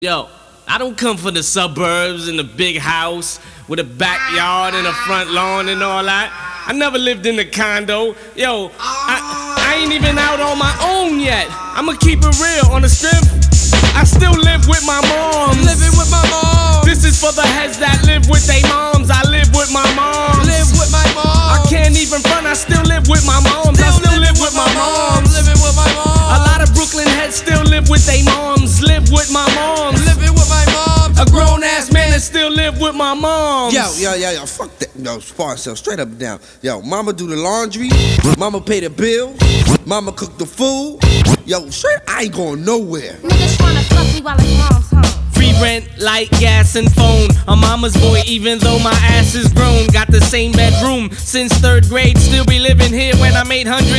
Yo, I don't come from the suburbs and the big house with a backyard and a front lawn and all that. I never lived in a condo. Yo, I ain't even out on my own yet. I'ma keep it real on the strip. I still live with my moms. Living with my mom. This is for the heads that live with their moms. I live with my moms. Live with my mom. I can't even front, I still live with my moms. I still live with my moms. Living with my mom. A lot of Brooklyn heads still live with their moms. Live with my moms. Living with my mom. A grown ass man that still live with my moms. Yo, fuck that. Yo, spar yourself straight up and down. Yo, mama do the laundry. Mama pay the bills. Mama cook the food. Yo, straight, I ain't going nowhere. Niggas tryna fuck me while his mom's home. Free rent, light, gas, and phone. A mama's boy, even though my ass is grown. Got the same bedroom since 3rd grade. Still be living here when I'm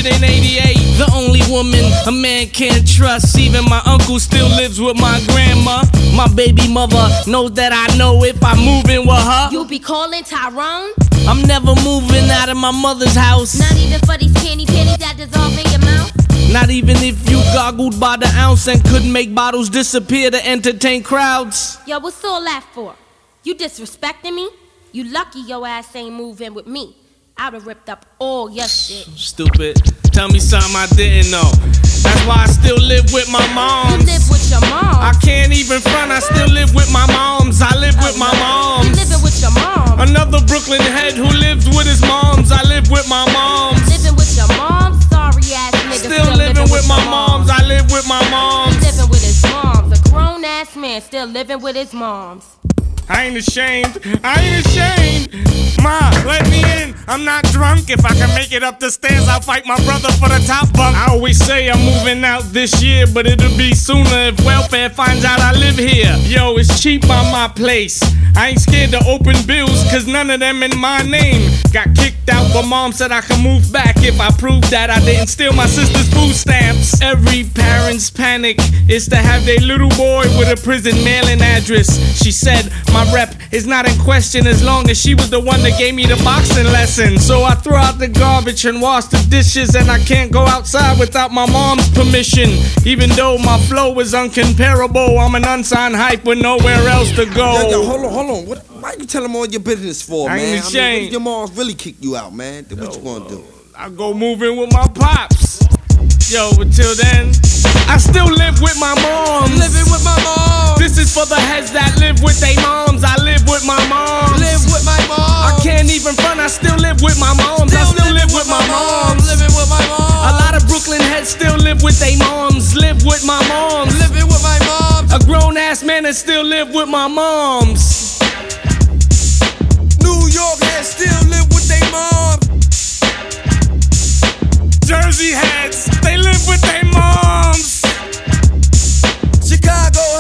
888. The only woman a man can't trust. Even my uncle still lives with my grandma. My baby mother knows that I know if I move in with her, You be calling Tyrone? I'm never moving out of my mother's house. Not even for these candy pennies that dissolve in your mouth? Not even if you goggled by the ounce and couldn't make bottles disappear to entertain crowds. Yo, what's all that for? You disrespecting me? You lucky your ass ain't moving with me. I'd have ripped up all your shit. Stupid, tell me something I didn't know. That's why I still live with my You moms. live with your mom. I can't even front, I still live with my moms. I live with my You moms. living with your mom. Another Brooklyn head who lives with his moms. I live with my moms. Living with your mom? Sorry ass nigga. Still living with my your moms. I live with my moms. Living with his moms. A grown ass man still living with his moms. I ain't ashamed. I ain't ashamed. Ma, let me in. I'm not drunk. If I can make it up the stairs, I'll fight my brother for the top bunk. I always say I'm moving out this year, but it'll be sooner if welfare finds out I live here. Yo, it's cheap on my place. I ain't scared to open bills, cause none of them in my name. Got kicked out, but mom said I can move back if I prove that I didn't steal my sister's food stamps. Every parent's panic is to have their little boy with a prison mailing address. She said my rep is not in question as long as she was the one that gave me the boxing lesson. So I throw out the garbage and wash the dishes, and I can't go outside without my mom's permission. Even though my flow is uncomparable, I'm an unsigned hype with nowhere else to go. Yo, hold on. Why you telling all your business for, I man? ain't ashamed. I mean, if your mom's really kicked you out, man, then what you gonna do? I go move in with my pops. Yo, until then, I still live with my moms. Living with my mom. This is for the heads that live with their moms. I live with my moms. Live with my mom. I can't even front, I still live with my moms. I still live with my moms. Living with my mom. A lot of Brooklyn heads still live with their moms. Live with my moms. Living with my mom. A grown ass man that still live with my moms. New York heads still live with their mom. Jersey heads, they live with their moms. Chicago